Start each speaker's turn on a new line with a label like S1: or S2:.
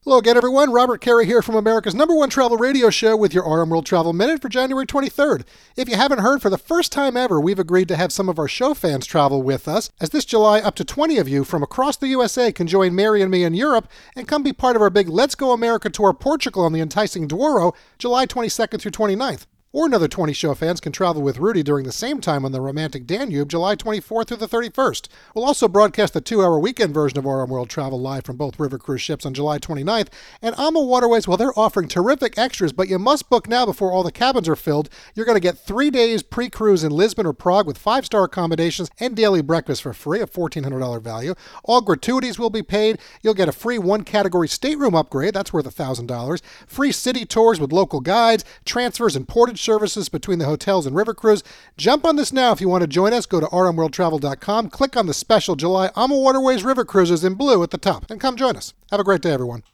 S1: Hello again, everyone. Robert Carey here from America's #1 travel radio show with your RM World Travel Minute for January 23rd. If you haven't heard, for the first time ever, we've agreed to have some of our show fans travel with us. As this July, up to 20 of you from across the USA can join Mary and me in Europe and come be part of our big Let's Go America Tour Portugal on the enticing Douro, July 22nd through 29th. Or another 20 show fans can travel with Rudy during the same time on the romantic Danube, July 24th through the 31st. We'll also broadcast the 2-hour weekend version of RM World Travel live from both river cruise ships on July 29th. And AMA Waterways, well, they're offering terrific extras, but you must book now before all the cabins are filled. You're going to get 3 days pre-cruise in Lisbon or Prague with 5-star accommodations and daily breakfast for free, a $1,400 value. All gratuities will be paid. You'll get a free 1-category stateroom upgrade. That's worth $1,000. Free city tours with local guides, transfers and portage services between the hotels and river cruise. Jump on this now if you want to join us. Go to rmworldtravel.com, click on the special July AMA Waterways River Cruises in blue at the top, and come join us. Have a great day, everyone.